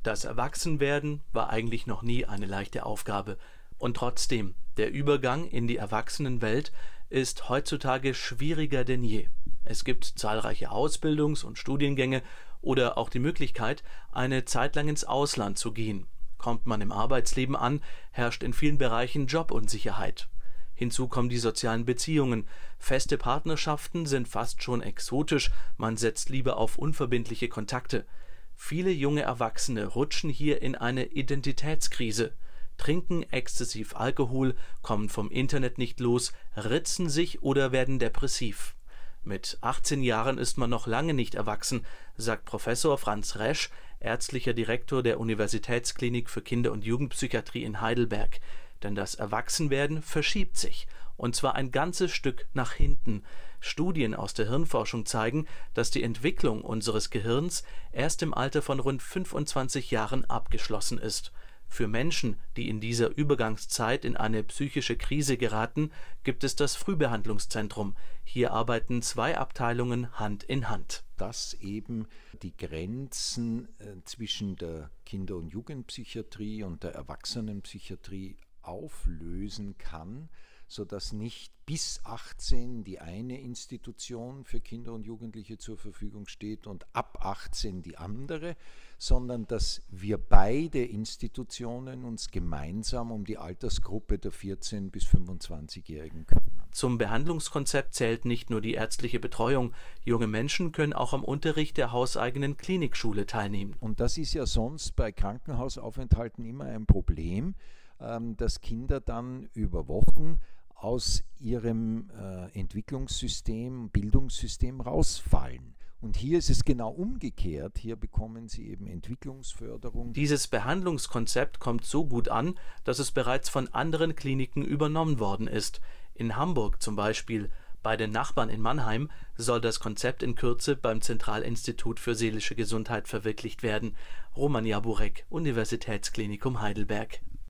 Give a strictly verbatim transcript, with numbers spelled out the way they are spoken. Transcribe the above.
Das Erwachsenwerden war eigentlich noch nie eine leichte Aufgabe. Und trotzdem, der Übergang in die Erwachsenenwelt ist heutzutage schwieriger denn je. Es gibt zahlreiche Ausbildungs- und Studiengänge oder auch die Möglichkeit, eine Zeit lang ins Ausland zu gehen. Kommt man im Arbeitsleben an, herrscht in vielen Bereichen Jobunsicherheit. Hinzu kommen die sozialen Beziehungen. Feste Partnerschaften sind fast schon exotisch, man setzt lieber auf unverbindliche Kontakte. Viele junge Erwachsene rutschen hier in eine Identitätskrise, trinken exzessiv Alkohol, kommen vom Internet nicht los, ritzen sich oder werden depressiv. Mit achtzehn Jahren ist man noch lange nicht erwachsen, sagt Professor Franz Resch, ärztlicher Direktor der Universitätsklinik für Kinder- und Jugendpsychiatrie in Heidelberg. Denn das Erwachsenwerden verschiebt sich, und zwar ein ganzes Stück nach hinten. Studien aus der Hirnforschung zeigen, dass die Entwicklung unseres Gehirns erst im Alter von rund fünfundzwanzig Jahren abgeschlossen ist. Für Menschen, die in dieser Übergangszeit in eine psychische Krise geraten, gibt es das Frühbehandlungszentrum. Hier arbeiten zwei Abteilungen Hand in Hand. Dass eben die Grenzen äh, zwischen der Kinder- und Jugendpsychiatrie und der Erwachsenenpsychiatrie auflösen kann, sodass nicht bis achtzehn die eine Institution für Kinder und Jugendliche zur Verfügung steht und ab achtzehn die andere, sondern dass wir beide Institutionen uns gemeinsam um die Altersgruppe der vierzehn- bis fünfundzwanzigjährigen kümmern. Zum Behandlungskonzept zählt nicht nur die ärztliche Betreuung. Junge Menschen können auch am Unterricht der hauseigenen Klinikschule teilnehmen. Und das ist ja sonst bei Krankenhausaufenthalten immer ein Problem, dass Kinder dann über Wochen aus ihrem äh, Entwicklungssystem, Bildungssystem rausfallen. Und hier ist es genau umgekehrt. Hier bekommen sie eben Entwicklungsförderung. Dieses Behandlungskonzept kommt so gut an, dass es bereits von anderen Kliniken übernommen worden ist. In Hamburg zum Beispiel. Bei den Nachbarn in Mannheim soll das Konzept in Kürze beim Zentralinstitut für seelische Gesundheit verwirklicht werden. Roman Jaburek, Universitätsklinikum Heidelberg.